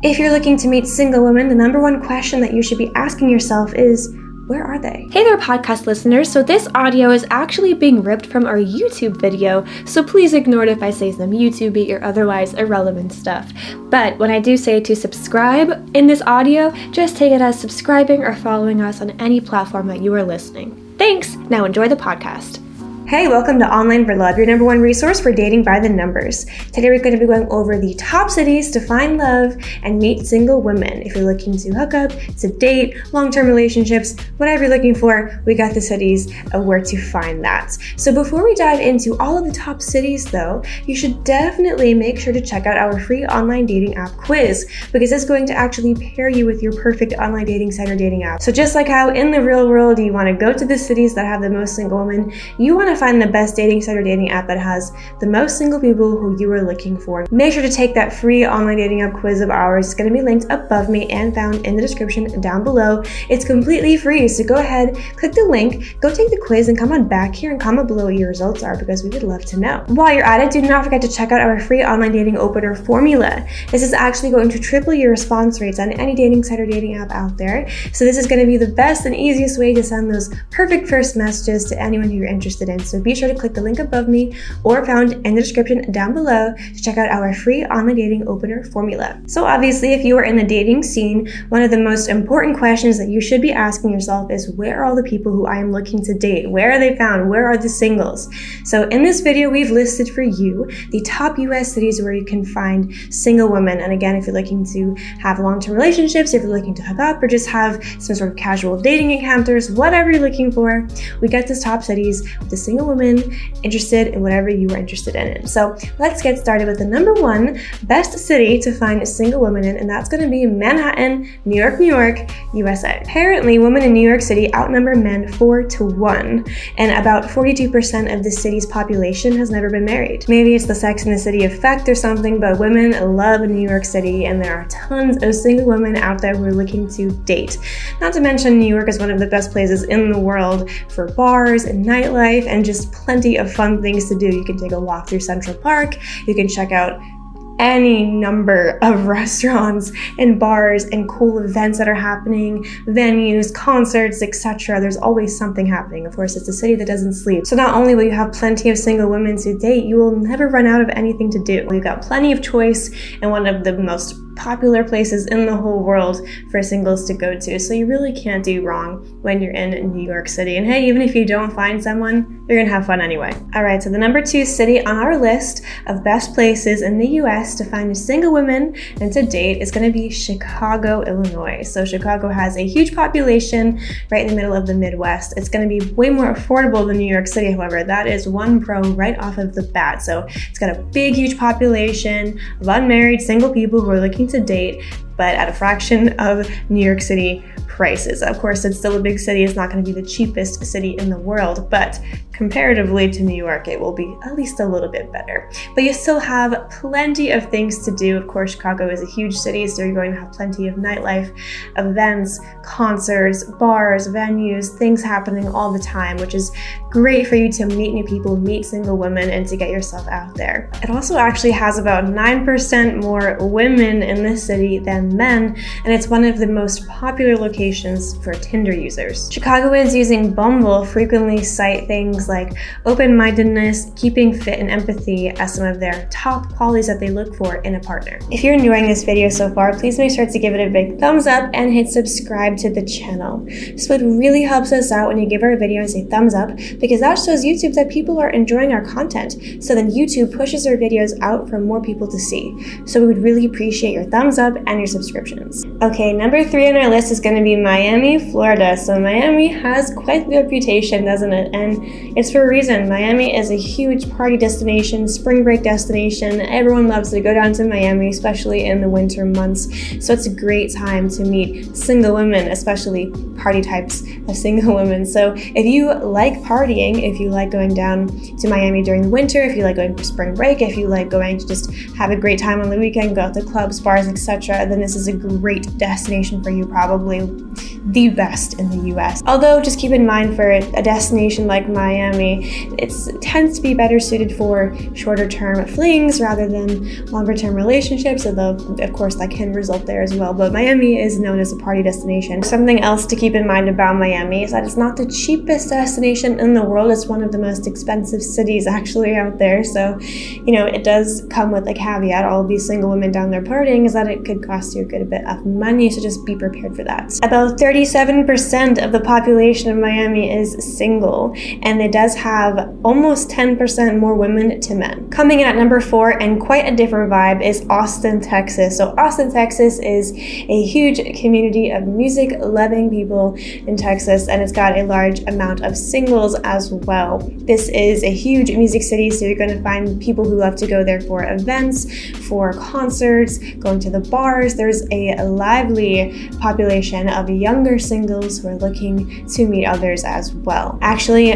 If you're looking to meet single women, the number one question that you should be asking yourself is, where are they? Hey there, podcast listeners. So this audio is actually being ripped from our YouTube video, so please ignore it if I say some YouTube-y or otherwise irrelevant stuff. But when I do say to subscribe in this audio, just take it as subscribing or following us on any platform that you are listening. Thanks! Now enjoy the podcast. Hey, welcome to Online for Love, your number one resource for dating by the numbers. Today we're going to be going over the top cities to find love and meet single women. If you're looking to hook up, to date, long-term relationships, whatever you're looking for, we got the cities of where to find that. So before we dive into all of the top cities though, you should definitely make sure to check out our free online dating app quiz, because it's going to actually pair you with your perfect online dating site or dating app. So just like how in the real world you want to go to the cities that have the most single women, you want to find the best dating site or dating app that has the most single people who you are looking for. Make sure to take that free online dating app quiz of ours. It's going to be linked above me and found in the description down below. It's completely free, so go ahead, click the link, go take the quiz, and come on back here and comment below what your results are, because we would love to know. While you're at it, do not forget to check out our free online dating opener formula. This is actually going to triple your response rates on any dating site or dating app out there. So this is going to be the best and easiest way to send those perfect first messages to anyone who you're interested in. So be sure to click the link above me or found in the description down below to check out our free online dating opener formula. So obviously, if you are in the dating scene, one of the most important questions that you should be asking yourself is, where are all the people who I am looking to date? Where are they found? Where are the singles? So in this video, we've listed for you the top US cities where you can find single women. And again, if you're looking to have long-term relationships, if you're looking to hook up or just have some sort of casual dating encounters, whatever you're looking for, we got these top cities with the single women interested in whatever you are interested in. So let's get started with the number one best city to find a single woman in, and that's going to be Manhattan, New York, USA. Apparently, women in New York City outnumber men 4-1, and about 42% of the city's population has never been married. Maybe it's the Sex and the City effect or something, but women love New York City, and there are tons of single women out there who are looking to date. Not to mention, New York is one of the best places in the world for bars and nightlife and just plenty of fun things to do. You can take a walk through Central Park, you can check out any number of restaurants and bars and cool events that are happening, venues, concerts, etc. There's always something happening. Of course, it's a city that doesn't sleep. So not only will you have plenty of single women to date, you will never run out of anything to do. You've got plenty of choice and one of the most popular places in the whole world for singles to go to. So you really can't do wrong when you're in New York City. And hey, even if you don't find someone, you're gonna have fun anyway. All right, so the number two city on our list of best places in the US to find a single woman and to date is gonna be Chicago, Illinois. So Chicago has a huge population right in the middle of the Midwest. It's gonna be way more affordable than New York City, however. That is one pro right off of the bat. So it's got a big, huge population of unmarried single people who are looking to date, but at a fraction of New York City prices. Of course, it's still a big city. It's not going to be the cheapest city in the world, but comparatively to New York, it will be at least a little bit better. But you still have plenty of things to do. Of course, Chicago is a huge city, so you're going to have plenty of nightlife, events, concerts, bars, venues, things happening all the time, which is great for you to meet new people, meet single women, and to get yourself out there. It also actually has about 9% more women in this city than men, and it's one of the most popular locations for Tinder users. Chicagoans using Bumble frequently cite things like open-mindedness, keeping fit, and empathy as some of their top qualities that they look for in a partner. If you're enjoying this video so far, please make sure to give it a big thumbs up and hit subscribe to the channel. This would really helps us out when you give our videos a thumbs up, because that shows YouTube that people are enjoying our content. So then YouTube pushes our videos out for more people to see. So we would really appreciate your thumbs up and your subscriptions. Okay, number 3 on our list is going to be Miami, Florida. So Miami has quite the reputation, doesn't it? And it's for a reason. Miami is a huge party destination, spring break destination. Everyone loves to go down to Miami, especially in the winter months. So it's a great time to meet single women, especially party types of single women. So if you like partying, if you like going down to Miami during the winter, if you like going for spring break, if you like going to just have a great time on the weekend, go out to clubs, bars, etc., then this is a great destination for you, probably the best in the US. Although just keep in mind, for a destination like Miami, it tends to be better suited for shorter term flings rather than longer term relationships, although of course that can result there as well. But Miami is known as a party destination. Something else to keep in mind about Miami is that it's not the cheapest destination in the world. It's one of the most expensive cities actually out there. So, you know, it does come with a caveat. All of these single women down there partying is that it could cost you a good bit of money, so just be prepared for that. About 37% of the population of Miami is single, and it does have almost 10% more women to men. Coming in at number 4, and quite a different vibe, is Austin, Texas. So Austin, Texas is a huge community of music-loving people in Texas, and it's got a large amount of singles as well. This is a huge music city, so you're going to find people who love to go there for events, for concerts, going to the bars. There's a lively population of younger singles who are looking to meet others as well. Actually,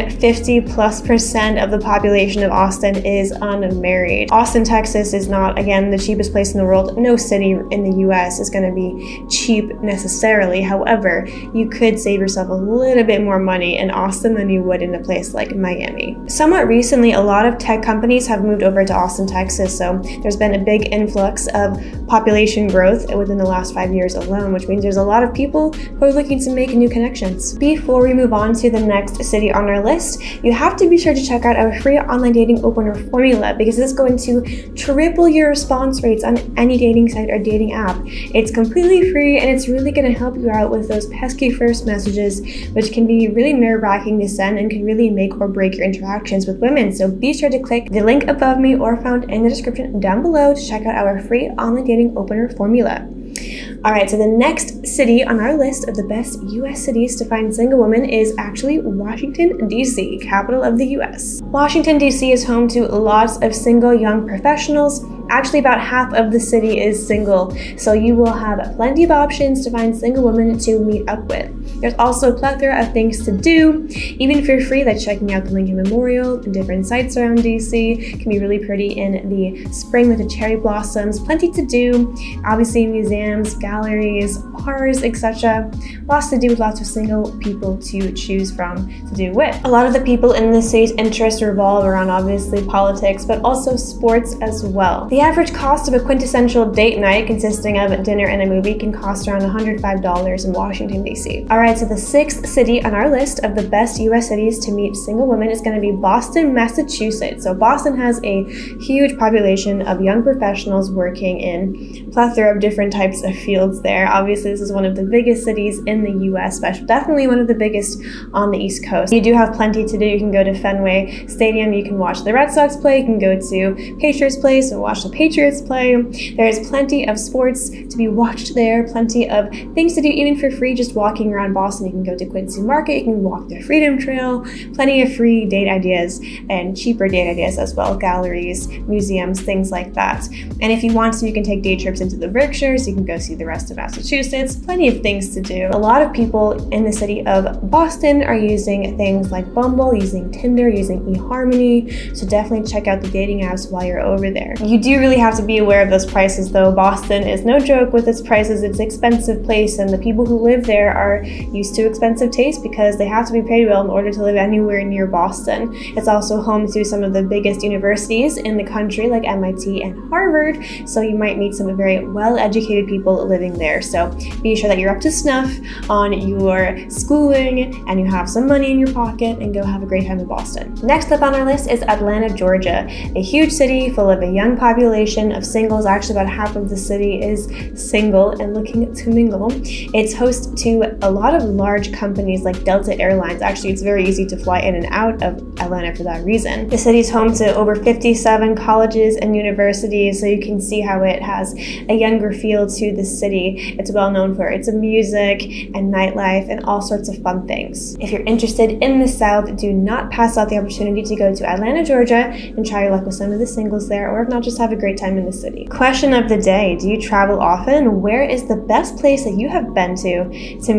50+% of the population of Austin is unmarried. Austin, Texas is not, again, the cheapest place in the world. No city in the US is going to be cheap necessarily. However, you could save yourself a little bit more money in Austin than you would in a place like Miami. Somewhat recently, a lot of tech companies have moved over to Austin, Texas, so there's been a big influx of population growth within the last 5 years alone, which means there's a lot of people who are looking to make new connections. Before we move on to the next city on our list, you have to be sure to check out our free online dating opener formula, because it's going to triple your response rates on any dating site or dating app. It's completely free, and it's really going to help you out with those pesky first messages, which can be really nerve-wracking to send and can really make or break your interactions with women. So be sure to click the link above me or found in the description down below to check out our free online dating opener formula. Alright, so the next city on our list of the best US cities to find single women is actually Washington, D.C., capital of the US. Washington, D.C. is home to lots of single young professionals. Actually, about half of the city is single, so you will have plenty of options to find single women to meet up with. There's also a plethora of things to do, even if you're free, like checking out the Lincoln Memorial and different sites around DC. It can be really pretty in the spring with the cherry blossoms. Plenty to do, obviously museums, galleries, bars, etc. Lots to do with lots of single people to choose from to do with. A lot of the people in the city's interests revolve around obviously politics, but also sports as well. The average cost of a quintessential date night consisting of dinner and a movie can cost around $105 in Washington, D.C. Alright, so the 6th city on our list of the best US cities to meet single women is going to be Boston, Massachusetts. So Boston has a huge population of young professionals working in a plethora of different types of fields there. Obviously, this is one of the biggest cities in the US, definitely one of the biggest on the East Coast. You do have plenty to do. You can go to Fenway Stadium, you can watch the Red Sox play, you can go to Patriots Place and watch the Patriots play. There's plenty of sports to be watched there, plenty of things to do even for free just walking around Boston. You can go to Quincy Market, you can walk the Freedom Trail, plenty of free date ideas and cheaper date ideas as well, galleries, museums, things like that. And if you want to, you can take day trips into the Berkshires, you can go see the rest of Massachusetts, plenty of things to do. A lot of people in the city of Boston are using things like Bumble, using Tinder, using eHarmony, so definitely check out the dating apps while you're over there. You do really have to be aware of those prices though. Boston is no joke with its prices. It's an expensive place, and the people who live there are used to expensive taste because they have to be paid well in order to live anywhere near Boston. It's also home to some of the biggest universities in the country like MIT and Harvard, so you might meet some very well-educated people living there. So be sure that you're up to snuff on your schooling and you have some money in your pocket, and go have a great time in Boston. Next up on our list is Atlanta, Georgia, a huge city full of a young population of singles. Actually, about half of the city is single and looking to mingle. It's host to a lot of large companies like Delta Airlines. Actually, it's very easy to fly in and out of Atlanta for that reason. The city's home to over 57 colleges and universities, so you can see how it has a younger feel to the city. It's well known for its music and nightlife and all sorts of fun things. If you're interested in the South, do not pass out the opportunity to go to Atlanta, Georgia and try your luck with some of the singles there, or if not, just have a great time in the city. Question of the day: do you travel often? Where is the best place that you have been to meet single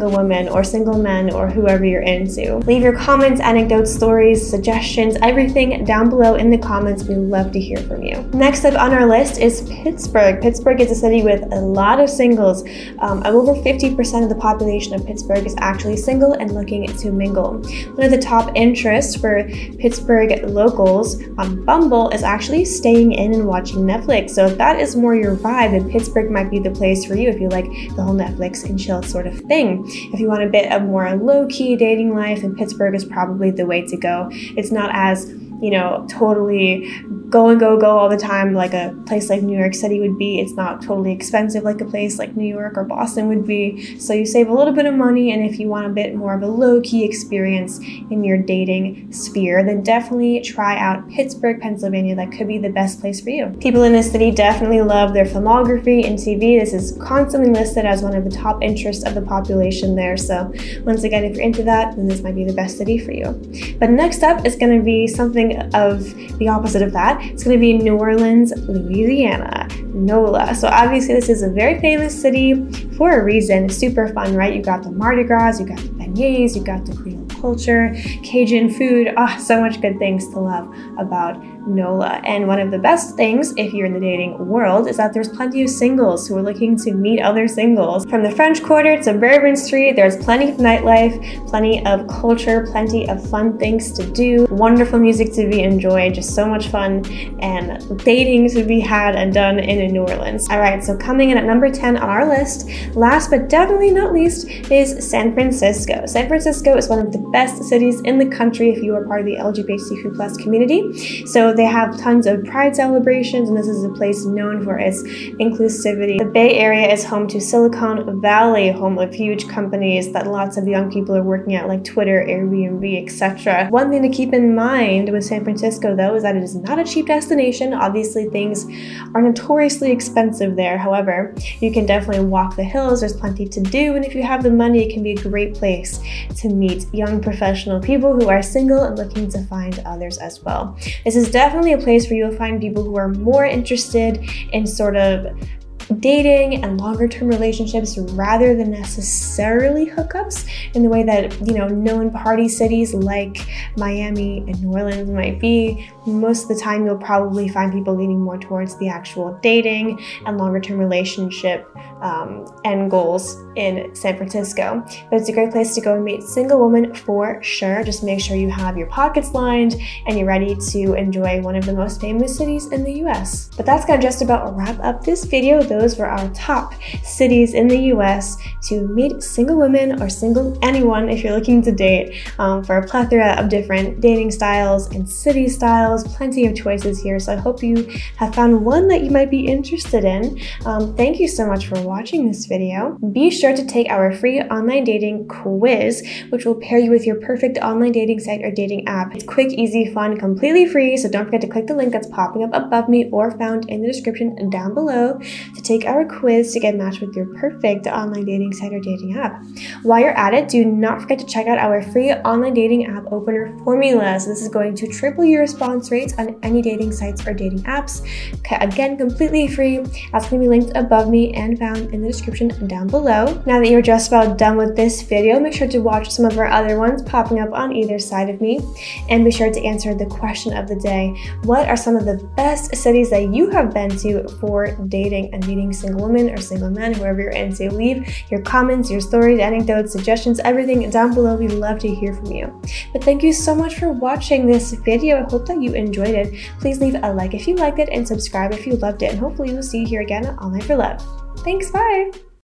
single women or single men or whoever you're into. Leave your comments, anecdotes, stories, suggestions, everything down below in the comments. We'd love to hear from you. Next up on our list is Pittsburgh. Pittsburgh is a city with a lot of singles. Over 50% of the population of Pittsburgh is actually single and looking to mingle. One of the top interests for Pittsburgh locals on Bumble is actually staying in and watching Netflix. So if that is more your vibe, then Pittsburgh might be the place for you if you like the whole Netflix and chill sort of thing. If you want a bit of more low-key dating life, then Pittsburgh is probably the way to go. It's not as, you know, totally go all the time like a place like New York City would be. It's not totally expensive like a place like New York or Boston would be. So you save a little bit of money, and if you want a bit more of a low-key experience in your dating sphere, then definitely try out Pittsburgh, Pennsylvania. That could be the best place for you. People in this city definitely love their filmography and TV. This is constantly listed as one of the top interests of the population there. So once again, if you're into that, then this might be the best city for you. But next up is going to be something of the opposite of that. It's going to be New Orleans, Louisiana, NOLA. So obviously this is a very famous city for a reason. It's super fun, right? You got the Mardi Gras, you got the beignets, you got the Creole culture, Cajun food, so much good things to love about NOLA. And one of the best things, if you're in the dating world, is that there's plenty of singles who are looking to meet other singles. From the French Quarter to Bourbon Street, there's plenty of nightlife, plenty of culture, plenty of fun things to do, wonderful music to be enjoyed, just so much fun and dating to be had and done in New Orleans. All right, so coming in at number 10 on our list, last but definitely not least, is San Francisco. San Francisco is one of the best cities in the country if you are part of the LGBTQ+ community. So they have tons of pride celebrations, and this is a place known for its inclusivity. The Bay Area is home to Silicon Valley, home of huge companies that lots of young people are working at, like Twitter, Airbnb, etc. One thing to keep in mind with San Francisco, though, is that it is not a cheap destination. Obviously, things are notoriously expensive there. However, you can definitely walk the hills. There's plenty to do, and if you have the money, it can be a great place to meet young professional people who are single and looking to find others as well. This is definitely a place where you'll find people who are more interested in sort of dating and longer term relationships rather than necessarily hookups in the way that, you know, known party cities like Miami and New Orleans might be. Most of the time you'll probably find people leaning more towards the actual dating and longer term relationship end goals in San Francisco. But it's a great place to go and meet single women for sure. Just make sure you have your pockets lined and you're ready to enjoy one of the most famous cities in the US. But that's gonna just about wrap up this video. Those were our top cities in the US to meet single women or single anyone if you're looking to date, for a plethora of different dating styles and city styles. Plenty of choices here, so I hope you have found one that you might be interested in. Thank you so much for watching this video. Be sure to take our free online dating quiz, which will pair you with your perfect online dating site or dating app. It's quick, easy, fun, completely free, so don't forget to click the link that's popping up above me or found in the description down below to take our quiz to get matched with your perfect online dating site or dating app. While you're at it, do not forget to check out our free online dating app opener formula. So this is going to triple your response rates on any dating sites or dating apps. Again, completely free. That's going to be linked above me and found in the description down below. Now that you're just about done with this video, make sure to watch some of our other ones popping up on either side of me, and be sure to answer the question of the day. What are some of the best cities that you have been to for dating and meeting single women or single men, whoever you're into? Leave your comments, your stories, anecdotes, suggestions, everything down below. We'd love to hear from you. But thank you so much for watching this video. I hope that you enjoyed it. Please leave a like if you liked it and subscribe if you loved it, and hopefully we'll see you here again on All Night for Love. Thanks, bye!